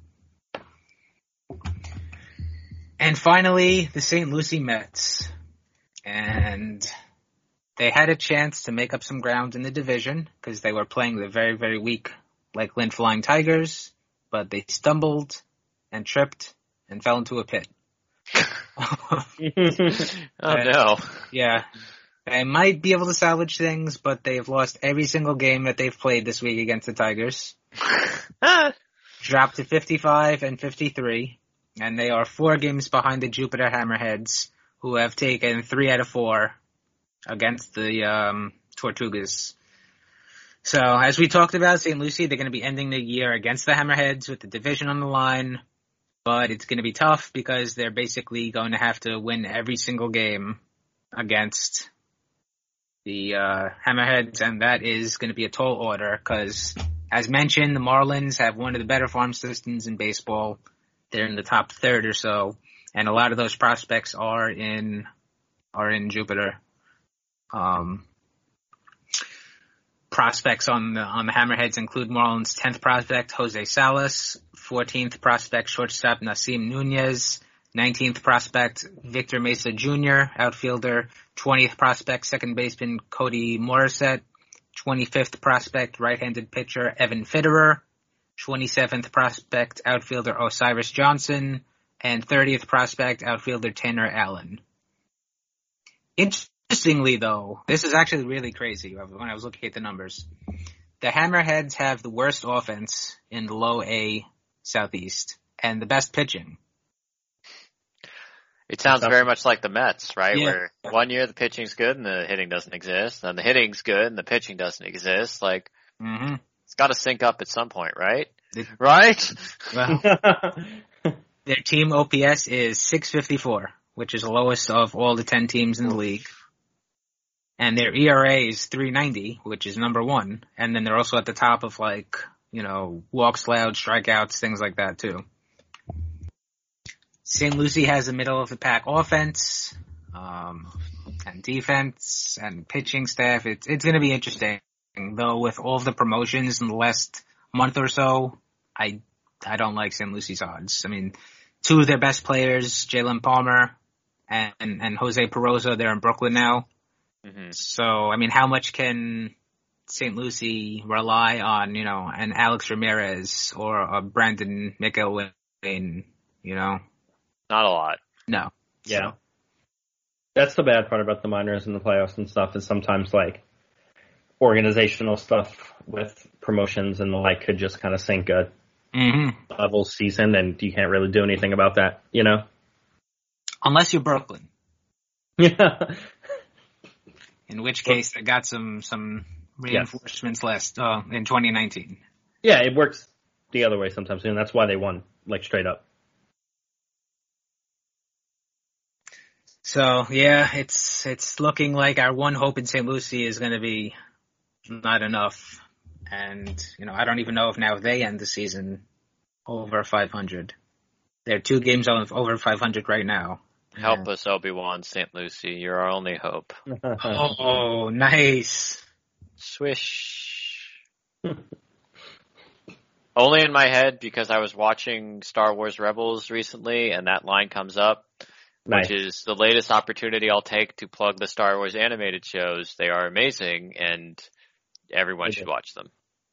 And finally, the St. Lucie Mets. And they had a chance to make up some ground in the division because they were playing the very, very weak Lakeland Flying Tigers, but they stumbled and tripped and fell into a pit. Oh no. Yeah. They might be able to salvage things, but they've lost every single game that they've played this week against the Tigers. Dropped to 55-53. and they are 4 games behind the Jupiter Hammerheads, who have taken 3 out of 4 against the Tortugas. So, as we talked about, St. Lucie, they're going to be ending the year against the Hammerheads with the division on the line, but it's going to be tough because they're basically going to have to win every single game against the Hammerheads, and that is going to be a tall order because, as mentioned, the Marlins have one of the better farm systems in baseball. They're in the top third or so, and a lot of those prospects are in Jupiter. Prospects on the Hammerheads include Marlins' 10th prospect, Jose Salas, 14th prospect, shortstop Nasim Nunez, 19th prospect, Victor Mesa Jr., outfielder, 20th prospect, second baseman, Cody Morissette, 25th prospect, right-handed pitcher, Evan Fitterer, 27th prospect, outfielder, Osiris Johnson, and 30th prospect, outfielder, Tanner Allen. Interestingly, though, this is actually really crazy when I was looking at the numbers. The Hammerheads have the worst offense in the low A Southeast and the best pitching. It sounds very much like the Mets, right? Yeah. Where one year the pitching's good and the hitting doesn't exist, and the hitting's good and the pitching doesn't exist. Like, It's got to sync up at some point, right? Right? Well, their team OPS is 654, which is the lowest of all the 10 teams in the league. And their ERA is 390, which is number 1. And then they're also at the top of walks allowed, strikeouts, things like that too. St. Lucie has a middle of the pack offense, and defense and pitching staff. It's going to be interesting, though, with all of the promotions in the last month or so. I don't like St. Lucie's odds. I mean, 2 of their best players, Jalen Palmer and Jose Peroza, they're in Brooklyn now. Mm-hmm. So, I mean, how much can St. Lucie rely on, an Alex Ramirez or a Brandon McIlwain, Not a lot. No. Yeah. So. That's the bad part about the minors and the playoffs and stuff is sometimes organizational stuff with promotions and the like could just kind of sink a level season and you can't really do anything about that, Unless you're Brooklyn. Yeah. In which case they got some reinforcements in 2019. Yeah, it works the other way sometimes, and that's why they won, straight up. So, yeah, it's looking like our one hope in St. Lucie is going to be not enough. And, I don't even know if now they end the season over 500. They're 2 games over 500 right now. Help us, Obi-Wan, St. Lucie. You're our only hope. Oh, nice. Swish. Only in my head because I was watching Star Wars Rebels recently and that line comes up. Nice. Which is the latest opportunity I'll take to plug the Star Wars animated shows. They are amazing, and everyone should watch them.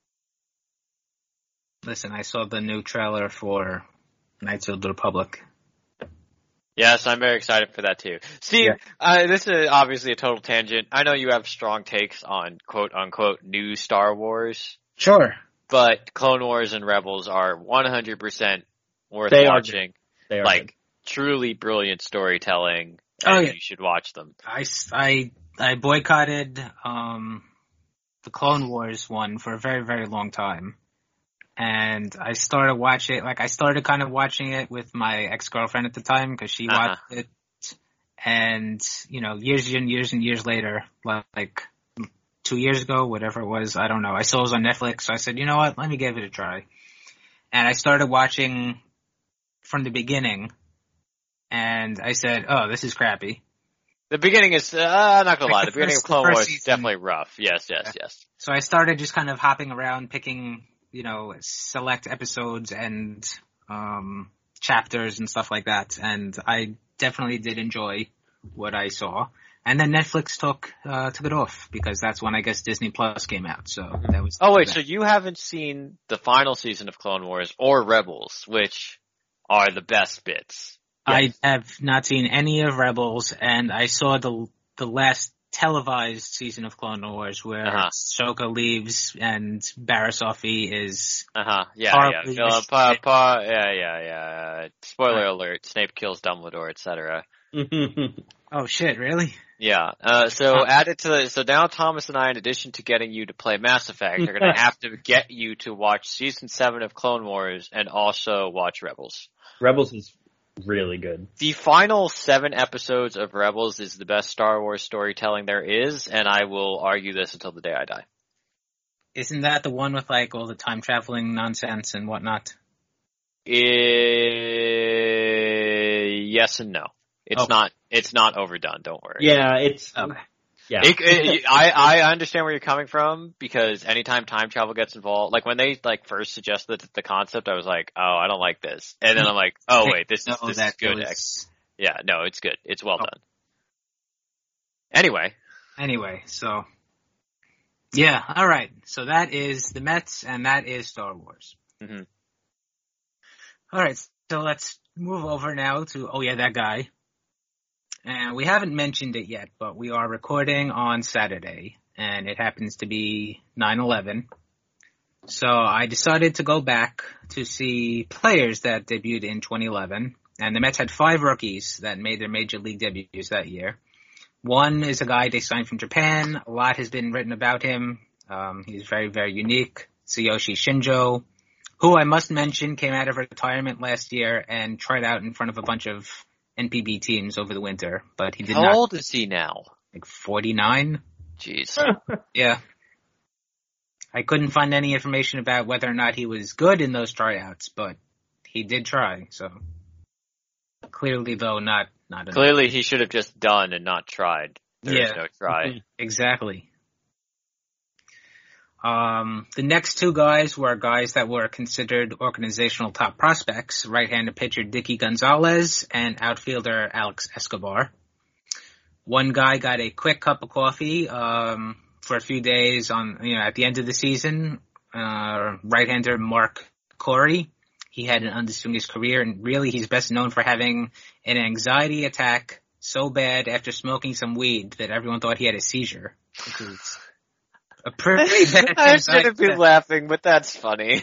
Listen, I saw the new trailer for Knights of the Republic. Yes, I'm very excited for that too. Steve, this is obviously a total tangent. I know you have strong takes on quote-unquote new Star Wars. Sure. But Clone Wars and Rebels are 100% worth watching. They are good. Truly brilliant storytelling. You should watch them. I boycotted the Clone Wars one for a very, very long time. And I started kind of watching it with my ex-girlfriend at the time because she watched it. And, years and years later, 2 years ago, whatever it was, I don't know. I saw it was on Netflix, so I said, you know what, let me give it a try. And I started watching from the beginning. And I said, oh, this is crappy. The beginning is, not gonna lie, the beginning of Clone Wars is definitely rough. Yes. So I started just kind of hopping around, picking, select episodes and, chapters and stuff like that. And I definitely did enjoy what I saw. And then Netflix took it off because that's when I guess Disney Plus came out. So that was. Oh wait, so you haven't seen the final season of Clone Wars or Rebels, which are the best bits. Yes. I have not seen any of Rebels, and I saw the last televised season of Clone Wars where Ahsoka leaves and Barasofi is yeah. Spoiler alert: Snape kills Dumbledore, etc. Oh shit! Really? Yeah. So now Thomas and I, in addition to getting you to play Mass Effect, are going to have to get you to watch season 7 of Clone Wars and also watch Rebels. Rebels is really good. The final 7 episodes of Rebels is the best Star Wars storytelling there is, and I will argue this until the day I die. Isn't that the one with like all the time traveling nonsense and whatnot? Yes and no. It's not overdone. Don't worry. Yeah, it's okay. Yeah. I understand where you're coming from, because anytime time travel gets involved, like when they like first suggested the concept, I was like, oh, I don't like this, and then I'm like, oh wait, this is good. Yeah, no, it's good. It's well done. Anyway, so yeah, all right. So that is the Mets, and that is Star Wars. Mm-hmm. All right, so let's move over now to that guy. And we haven't mentioned it yet, but we are recording on Saturday, and it happens to be 9/11. So I decided to go back to see players that debuted in 2011, and the Mets had 5 rookies that made their major league debuts that year. One is a guy they signed from Japan. A lot has been written about him. He's very, very unique. Tsuyoshi Shinjo, who I must mention came out of retirement last year and tried out in front of a bunch of NPB teams over the winter, but he did not. How old is he now? Like 49? Jeez. Yeah. I couldn't find any information about whether or not he was good in those tryouts, but he did try, so. Clearly, though, not enough. Clearly, he should have just done and not tried. There's no try. Exactly. The next 2 guys were guys that were considered organizational top prospects, right-handed pitcher Dicky Gonzalez and outfielder Alex Escobar. One guy got a quick cup of coffee for a few days at the end of the season. Right-hander Mark Corey. He had an undistinguished career, and really he's best known for having an anxiety attack so bad after smoking some weed that everyone thought he had a seizure. Which is a pretty bad I shouldn't be laughing, but that's funny.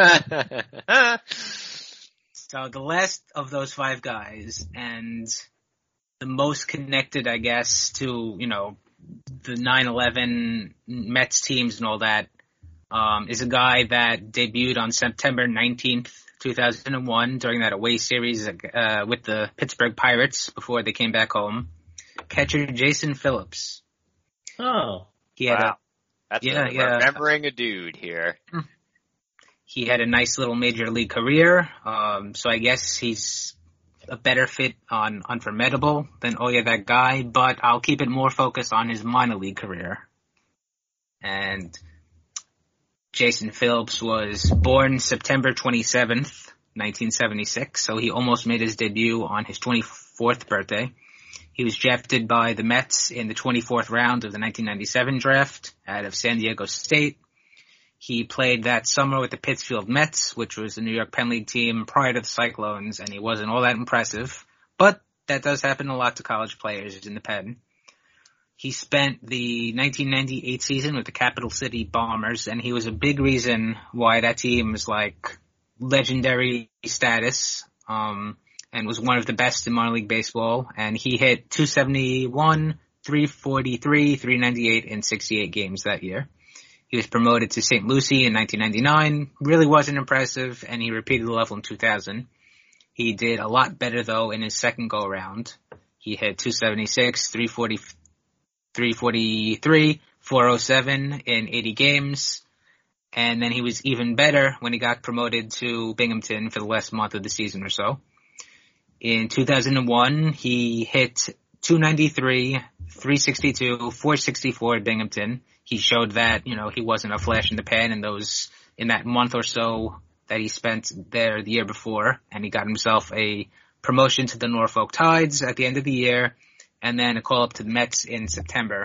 So the last of those 5 guys, and the most connected, I guess, to, the 9/11 Mets teams and all that, is a guy that debuted on September 19th, 2001 during that away series with the Pittsburgh Pirates before they came back home. Catcher Jason Phillips. Oh. He had remembering a dude here. He had a nice little major league career, so I guess he's a better fit on Unformidable than that guy, but I'll keep it more focused on his minor league career. And Jason Phillips was born September 27th, 1976, so he almost made his debut on his 24th birthday. He was drafted by the Mets in the 24th round of the 1997 draft out of San Diego State. He played that summer with the Pittsfield Mets, which was the New York Penn League team prior to the Cyclones, and he wasn't all that impressive. But that does happen a lot to college players in the Penn. He spent the 1998 season with the Capital City Bombers, and he was a big reason why that team was like legendary status. And was one of the best in minor league baseball, and he hit .271, .343, .398 in 68 games that year. He was promoted to St. Lucie in 1999, really wasn't impressive, and he repeated the level in 2000. He did a lot better, though, in his second go-around. He hit .276, .343, .407 in 80 games, and then he was even better when he got promoted to Binghamton for the last month of the season or so. In 2001, he hit .293, .362, .464 at Binghamton. He showed that, he wasn't a flash in the pan in that month or so that he spent there the year before, and he got himself a promotion to the Norfolk Tides at the end of the year, and then a call up to the Mets in September.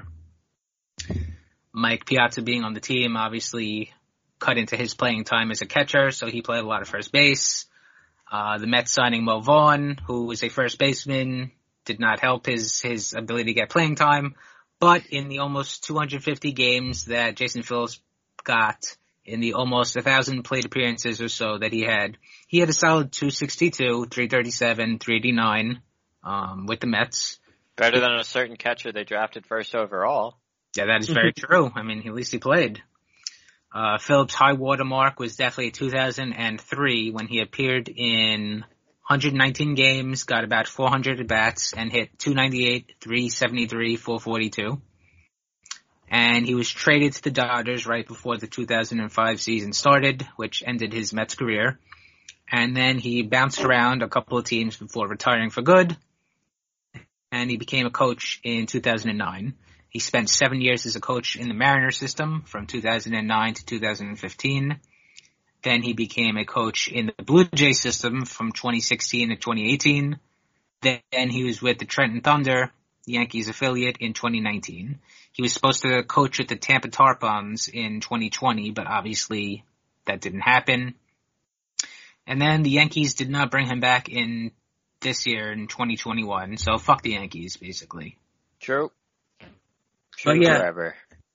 Mike Piazza being on the team obviously cut into his playing time as a catcher, so he played a lot of first base. The Mets signing Mo Vaughn, who was a first baseman, did not help his ability to get playing time, But in the almost 250 games that Jason Phillips got, in the almost 1,000 plate appearances or so that he had a solid 262, 337, 389 with the Mets. Better than a certain catcher they drafted first overall. Yeah, that is very true. I mean, at least he played. Phillips' high water mark was definitely 2003 when he appeared in 119 games, got about 400 at-bats, and hit 298, 373, 442. And he was traded to the Dodgers right before the 2005 season started, which ended his Mets career. And then he bounced around a couple of teams before retiring for good. And he became a coach in 2009. He spent 7 years as a coach in the Mariners system from 2009 to 2015. Then he became a coach in the Blue Jays system from 2016 to 2018. Then he was with the Trenton Thunder, the Yankees affiliate, in 2019. He was supposed to coach with the Tampa Tarpons in 2020, but obviously that didn't happen. And then the Yankees did not bring him back in this year in 2021, so fuck the Yankees, basically. True. But yeah, forever.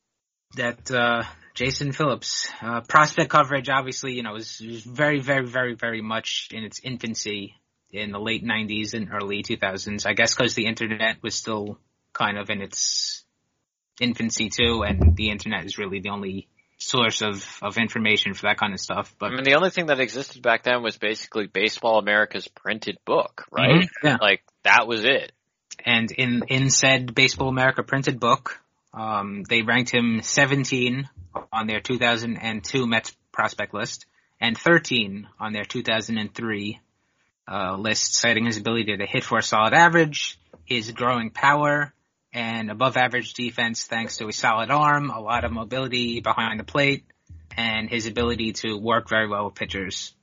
That Jason Phillips prospect coverage, obviously, was very, very, very, very much in its infancy in the late 90s and early 2000s. I guess because the internet was still kind of in its infancy too, and the internet is really the only source of information for that kind of stuff. But I mean, the only thing that existed back then was basically Baseball America's printed book, right? Mm-hmm, yeah. Like, that was it. And in said Baseball America printed book, they ranked him 17 on their 2002 Mets prospect list and 13 on their 2003 list, citing his ability to hit for a solid average, his growing power, and above average defense thanks to a solid arm, a lot of mobility behind the plate, and his ability to work very well with pitchers.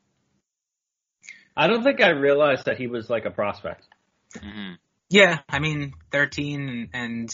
I don't think I realized that he was like a prospect. Mm-hmm. Yeah, I mean, 13 and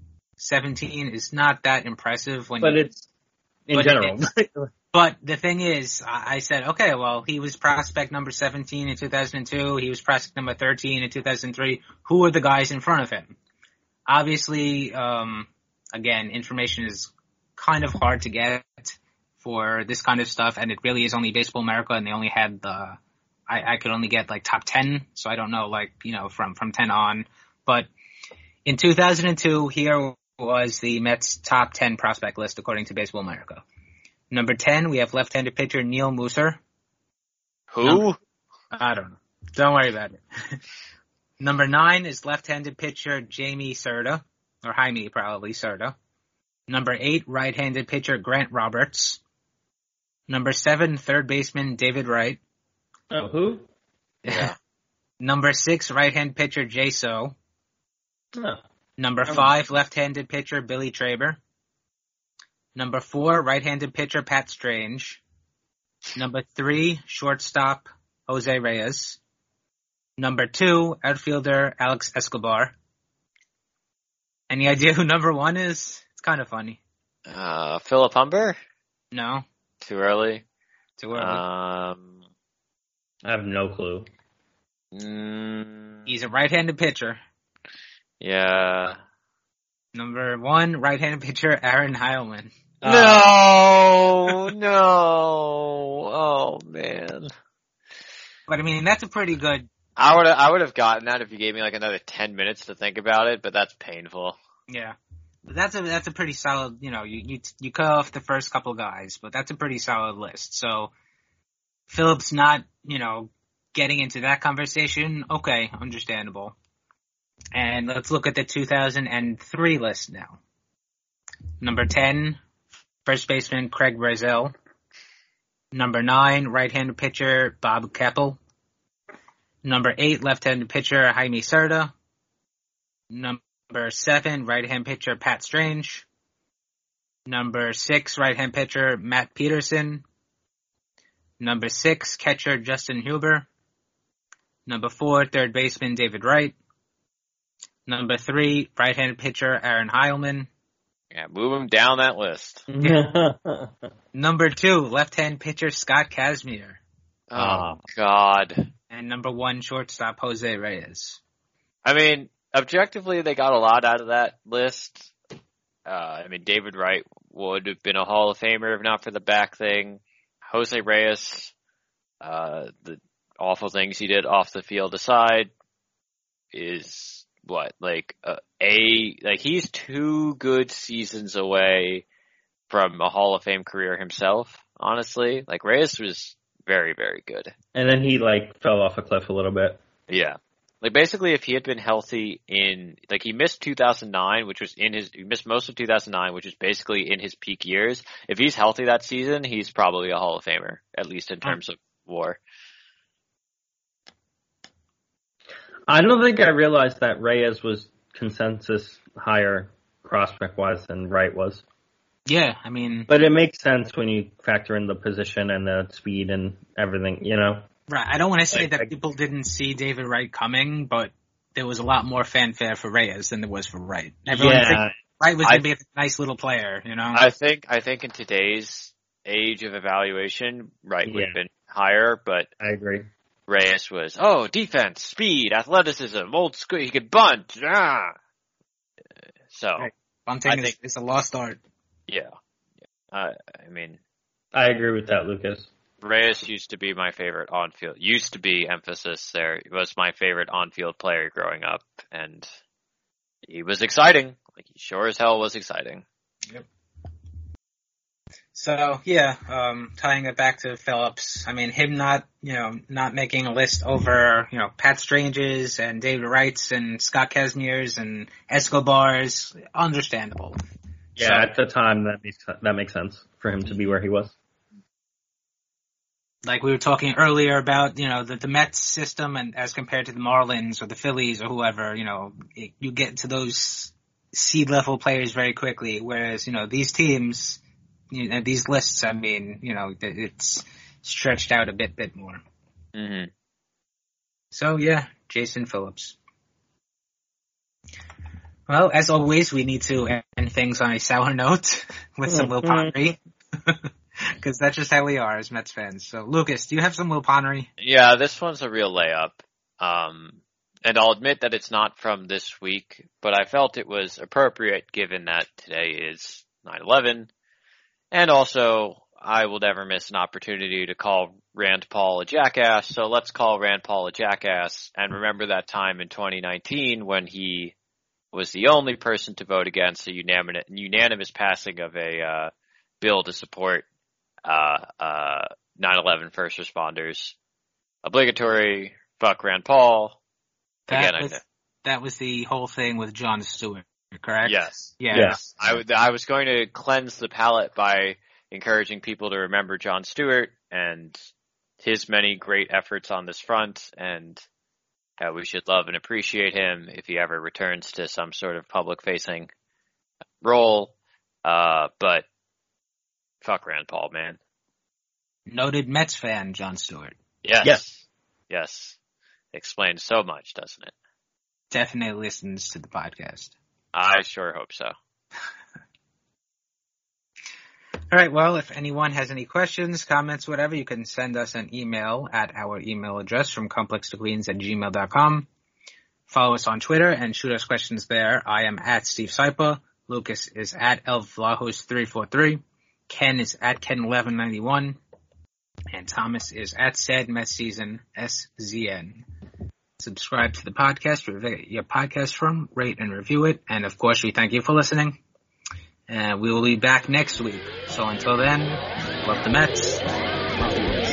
17 is not that impressive it's in general. But the thing is, I said, okay, well, he was prospect number 17 in 2002. He was prospect number 13 in 2003. Who are the guys in front of him? Obviously, again, information is kind of hard to get for this kind of stuff, and it really is only Baseball America, and they only had I could only get like top 10, so I don't know, from 10 on. But in 2002, here was the Mets top 10 prospect list according to Baseball America. Number 10, we have left-handed pitcher Neil Musser. Who? I don't know. Don't worry about it. Number 9 is left-handed pitcher Jaime Cerda. Number 8, right-handed pitcher Grant Roberts. Number 7, third baseman David Wright. Oh, who? Yeah. Number 6, right-hand pitcher Jay So. Oh. Number 5, left-handed pitcher Billy Traber. Number 4, right-handed pitcher Pat Strange. Number 3, shortstop Jose Reyes. Number 2, outfielder Alex Escobar. Any idea who number 1 is? It's kind of funny. Philip Humber? No. Too early? Too early. I have no clue. He's a right-handed pitcher. Yeah. Number 1, right-handed pitcher Aaron Heilman. No. Oh, man. But I mean, that's a pretty good. I would have gotten that if you gave me like another 10 minutes to think about it, but that's painful. Yeah. That's a pretty solid, you cut off the first couple guys, but that's a pretty solid list. So Phillips not, getting into that conversation, okay, understandable. And let's look at the 2003 list now. Number 10, first baseman Craig Brazil. Number 9, right-handed pitcher Bob Keppel. Number 8, left-handed pitcher Jaime Cerda. Number 7, right-hand pitcher Pat Strange. Number 6, right-hand pitcher Matt Peterson. Number 6, catcher Justin Huber. Number 4, third baseman David Wright. Number 3, right-handed pitcher Aaron Heilman. Yeah, move him down that list. Number 2, left-hand pitcher Scott Kazmir. Oh, God. And number 1, shortstop Jose Reyes. I mean, objectively, they got a lot out of that list. David Wright would have been a Hall of Famer if not for the back thing. Jose Reyes, the awful things he did off the field aside, is he's 2 good seasons away from a Hall of Fame career himself, honestly. Like, Reyes was very, very good. And then he, fell off a cliff a little bit. Yeah. Like, basically, if he had been healthy he missed 2009, he missed most of 2009, which is basically in his peak years. If he's healthy that season, he's probably a Hall of Famer, at least in terms of WAR. I don't think I realized that Reyes was consensus higher prospect-wise than Wright was. Yeah, But it makes sense when you factor in the position and the speed and everything, Right. I don't want to say that people didn't see David Wright coming, but there was a lot more fanfare for Reyes than there was for Wright. Everyone think Wright was going to be a nice little player, I think in today's age of evaluation, Wright would have been higher, but I agree. Reyes was, defense, speed, athleticism, old school, he could bunt. So, bunting is a lost art. Yeah. I agree with that, Lucas. Reyes used to be my favorite on-field. Used to be, emphasis there. He was my favorite on-field player growing up, and he was exciting. Like, he sure as hell was exciting. Yep. So, tying it back to Phillips, him not making a list over, Pat Strange's and David Wright's and Scott Kesnier's and Escobar's, understandable. Yeah, at the time, that makes sense for him to be where he was. Like we were talking earlier about, the Mets system and as compared to the Marlins or the Phillies or whoever, you get to those seed level players very quickly. Whereas, these teams, these lists, it's stretched out a bit more. Mm-hmm. So Jason Phillips. Well, as always, we need to end things on a sour note with some Will Ponnery. Because that's just how we are as Mets fans. So, Lucas, do you have some Will Ponnery? Yeah, this one's a real layup. And I'll admit that it's not from this week, but I felt it was appropriate given that today is 9/11. And also, I will never miss an opportunity to call Rand Paul a jackass, so let's call Rand Paul a jackass and remember that time in 2019 when he was the only person to vote against a unanimous passing of a bill to support 9/11 first responders. Obligatory, fuck Rand Paul. That was the whole thing with Jon Stewart, correct? Yes. Yeah. Yes. I was going to cleanse the palate by encouraging people to remember Jon Stewart and his many great efforts on this front, and how we should love and appreciate him if he ever returns to some sort of public-facing role. But fuck Rand Paul, man. Noted Mets fan, Jon Stewart. Yes. Explains so much, doesn't it? Definitely listens to the podcast. I sure hope so. All right, well, if anyone has any questions, comments, whatever, you can send us an email at our email address from complextoqueens@gmail.com. Follow us on Twitter and shoot us questions there. I am at Steve Sypa. Lucas is at elvlahos343. Ken is at Ken1191. And Thomas is at said Mets season SZN. Subscribe to the podcast, wherever you get your podcast from, rate and review it. And of course, we thank you for listening. And we will be back next week. So until then, love the Mets. Love the Mets.